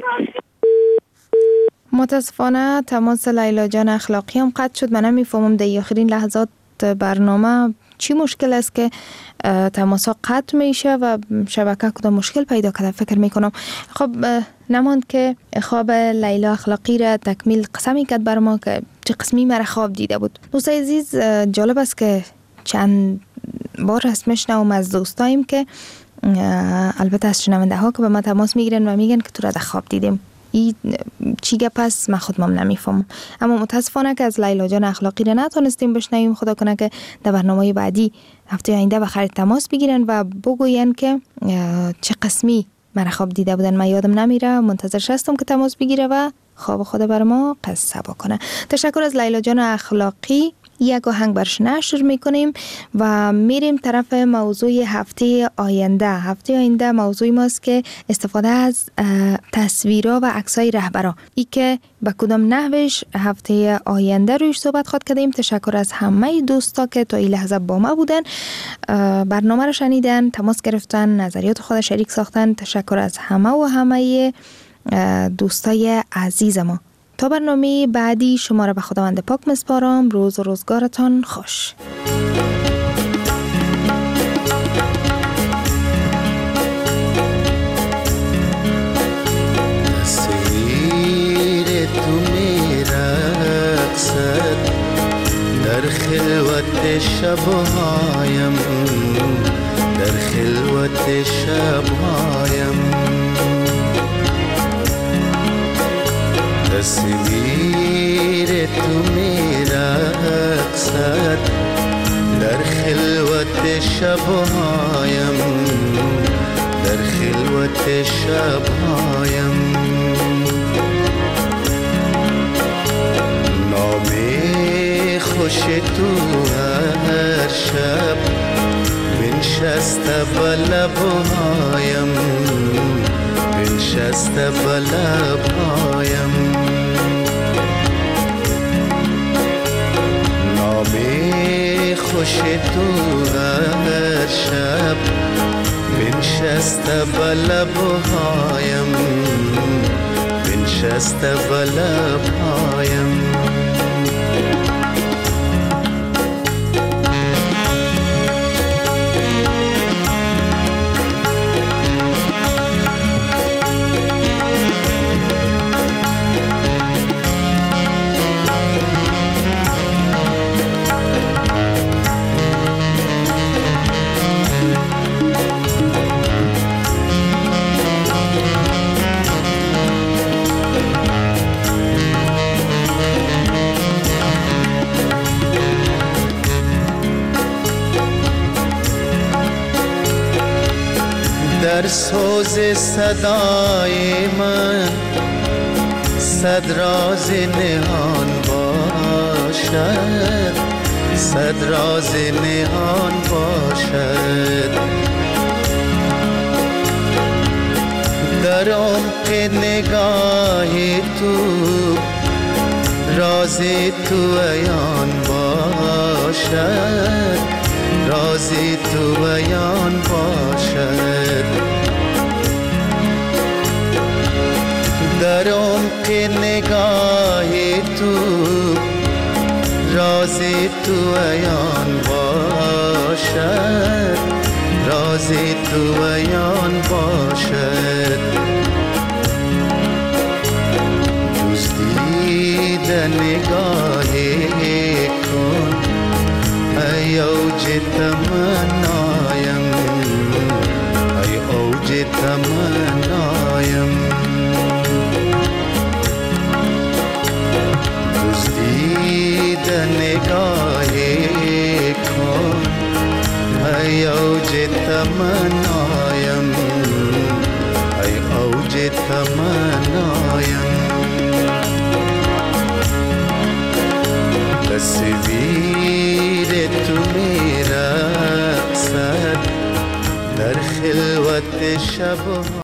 متاسفانه تماس لیلا جان اخلاقی هم قطع شد. من نمیفهمم در آخرین لحظات برنامه چی مشکل است که تماس ها قطع میشه و شبکه کدام مشکل پیدا کرده فکر میکنم. خب نماند که خواب لیلا اخلاقی را تکمیل قسمی کرد بر ما که چه قسمی مرا خواب دیده بود. دوستای عزیز جالب است که چند بار است میشنوم از دوستایم که البته از شنونده ها که به ما تماس میگیرن و میگن که تو را در خواب دیدیم. این چی گپ است من خودم نمیفهم، اما متاسفانه که از لیلا جان اخلاقی را نتونستیم بشنویم. خدا کنه که در برنامه بعدی هفته آینده بخیر تماس بگیرن و بگوین که چه قسمی من خواب دیده بودن. من یادم نمیره، منتظر هستم که تماس بگیره و خواب خود بر ما قصه بکنه. تشکر از لیلا جان اخلاقی. یک آهنگ برش نشر میکنیم و میریم طرف موضوع هفته آینده. هفته آینده موضوع ماست که استفاده از تصویرها و عکسای رهبرا، ای که به کدام نحوش هفته آینده رویش صحبت خواهد کردیم. تشکر از همه دوستا که تا این لحظه با ما بودن، برنامه رو شنیدن، تماس گرفتن، نظریات خود شریک ساختن. تشکر از همه دوستای عزیز ما. تا برنامه بعدی شما را به خداوند پاک مسپارم. روز و روزگارتان خوش. تصویر تو میرقصد در خلوت شبهایم، در خلوت شبهایم. تصویر تو میرقصد در خلوت شبهایم، در خلوت شبهایم. نام خوش تو هر شب بنشسته بلبهایم بنشسته بلبهایم نامی خوش تو هر شب بنشسته بلبهایم بنشسته بلبهایم در سوز صدای من صد راز نهان باشد صد راز نهان باشد در عمق نگاه تو راز تو عیان باشد راز تو عیان باشد در عمق نگاه تو راز تو عیان باشد راز تو عیان باشد دزدید نگاه کن ای اوج تمنایم ای اوج تمنایم دزدید نگاه کن ای اوج تمنایم ای اوج تمنایم تصویر تو میرقصد در خلوت شب